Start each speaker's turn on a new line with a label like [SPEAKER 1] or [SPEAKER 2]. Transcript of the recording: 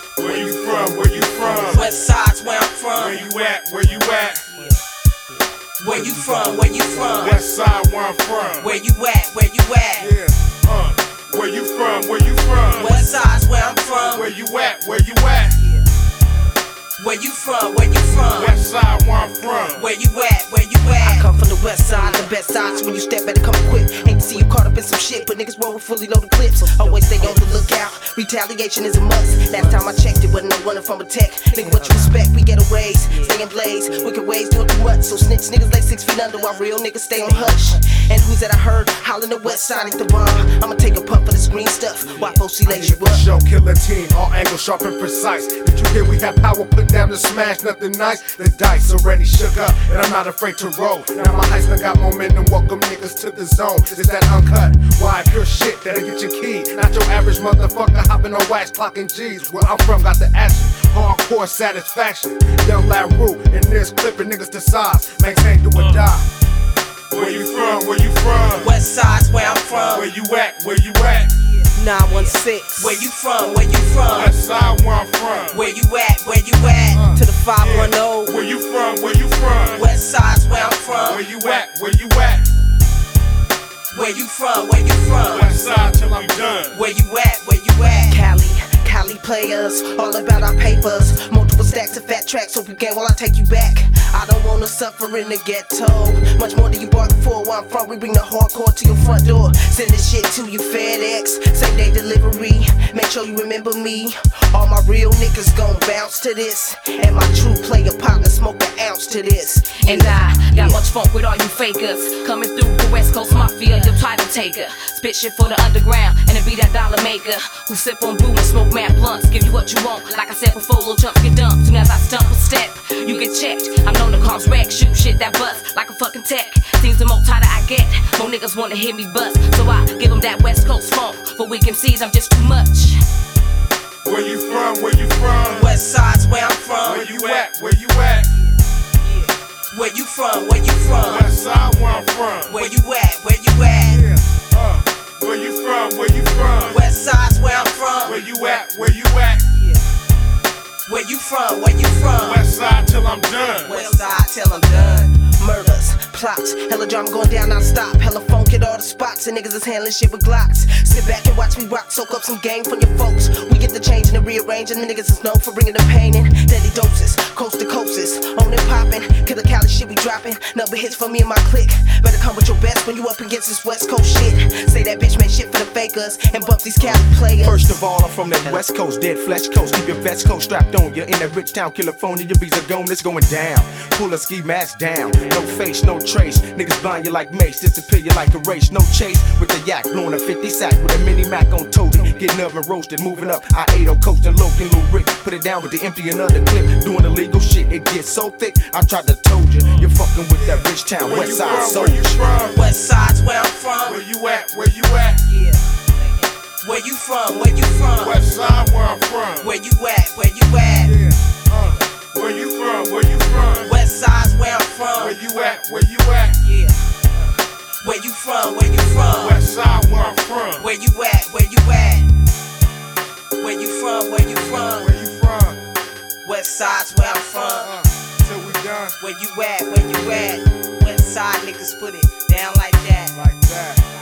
[SPEAKER 1] Where you from? Where you from?
[SPEAKER 2] West side's where I'm from.
[SPEAKER 1] Where you at? Where you at?
[SPEAKER 2] Where you from? Where you from?
[SPEAKER 1] West side where I'm from.
[SPEAKER 2] Where you at? Where you at?
[SPEAKER 1] Yeah. Where you from? Where you from?
[SPEAKER 2] West side's where I'm from.
[SPEAKER 1] Where you at? Where you at?
[SPEAKER 2] Where you from? Where you from?
[SPEAKER 1] West side where I'm from.
[SPEAKER 2] Where you at? Where you at? I come from the west side, the best side. So when you step, better come quick. Hate to see you caught up in some shit, but niggas roll with fully loaded clips. Always stay on the lookout. Retaliation is a must. Last time I checked, it wasn't no running from a tech. Nigga, what you expect? We get aways, stay in blaze. Wicked ways doing too much, so snitch niggas lay 6 feet under while real niggas stay on hush. And who's that I heard hollering the west side at the bomb? I'ma take a puff of this green stuff. Why folks see lays you up?
[SPEAKER 1] Show killer team, all angles sharp and precise. Did you hear we have power put down to smash? Nothing nice. The dice already shook up, and I'm not afraid to roll. Now my heist done got momentum. Welcome niggas to the zone. Is that uncut? Why pure shit that'll get your key? Not your average motherfucker hopping on wax, clocking G's. Where I'm from, got the action, hardcore satisfaction. Young LaRue in this clipping niggas to size. Maintain, do or die. Where you from? Where you from?
[SPEAKER 2] West side's where I'm from.
[SPEAKER 1] Where you at? Where you at?
[SPEAKER 2] 916. Where you from? Where you from?
[SPEAKER 1] West side where I'm from.
[SPEAKER 2] Where you at? Where you at? To the 510.
[SPEAKER 1] Where you from? Where you from?
[SPEAKER 2] West side's where I'm from.
[SPEAKER 1] Where you at? Where you at?
[SPEAKER 2] Where you from? Where you from?
[SPEAKER 1] West side till I'm done.
[SPEAKER 2] Where you at? Where you at? Cali players, all about our papers. Multiple stacks of fat tracks, hope you can while I take you back. I don't wanna suffer in the ghetto. Much more than you bargained for. Where I'm from, we bring the hardcore to your front door. Send this shit to you FedEx, same day delivery. Make sure you remember me. All my real niggas gon' bounce to this, and my true player partner smoke an ounce to this.
[SPEAKER 3] And I got much funk with all you fakers. Coming through the West Coast Mafia, your title taker. Spit shit for the underground, and it be that dollar maker who sip on brew and smoke mad blunts. Give you what you want, like I said before, little chumps get dumped. Soon as I stump a step, you get checked. I'm known to cause wreck, shoot shit that bust like a fucking tech. Seems the more tighter I get, more niggas wanna hear me bust. So I give them that West Coast funk. For weak MCs, I'm just too much.
[SPEAKER 1] Where you from? Where you from?
[SPEAKER 2] West side's where I'm from.
[SPEAKER 1] Where you at? Where you at?
[SPEAKER 2] Where you from? Where you from?
[SPEAKER 1] West side where I'm from.
[SPEAKER 2] Where you at? Where you at?
[SPEAKER 1] Where you from? Where you from?
[SPEAKER 2] West side's where I'm from.
[SPEAKER 1] Where you at? Where you at?
[SPEAKER 2] Where you from? Where you from?
[SPEAKER 1] West side till I'm done.
[SPEAKER 2] West side till I'm done. Murders, plots, hella drama going down non-stop. Hella funk at all the spots, and niggas is handling shit with Glocks. Sit back and watch me rock, soak up some game from your folks. We get the changing and rearranging, the niggas is known for bringing the pain in. Deadly doses, coast to coasters, on and popping. Killer Cali shit we dropping, number hits for me and my clique. Better come with your best when you up against this West Coast shit. Say that bitch made shit for the fakers, and bump these Cali players.
[SPEAKER 4] First of all, I'm from that West Coast, dead flesh coast. Keep your vest coat strapped on. You're in that rich town, California, your bees are gone, it's going down. Pull a ski mask down, no face, no trace. Niggas blind you like mace, disappear you like a race. No chase with the yak, blowing a 50 sack with a mini Mac on toting. Getting up and roasted, moving up. I ate on coasting, Logan, Lou Rick. Put it down with the empty another clip. Doing illegal shit, it gets so thick. I tried to told you, you're fucking with that rich town, West Side soldier.
[SPEAKER 2] West side's where I'm from.
[SPEAKER 1] Where you at? Where you at?
[SPEAKER 2] Yeah. Where you from? Where you from?
[SPEAKER 1] West side where I'm from.
[SPEAKER 2] Where you at? Where you at?
[SPEAKER 1] Yeah. Where you from? Where you from?
[SPEAKER 2] West side's where I'm from.
[SPEAKER 1] Where you at? Where you at?
[SPEAKER 2] Yeah. Where you from? Where you from?
[SPEAKER 1] West side where I'm from.
[SPEAKER 2] Where you at? Where you at? Where you from? Where you from?
[SPEAKER 1] Where you from?
[SPEAKER 2] West side's where I'm from.
[SPEAKER 1] Till we done.
[SPEAKER 2] Where you at? Where you at? West side niggas put it down like that.
[SPEAKER 1] Like that.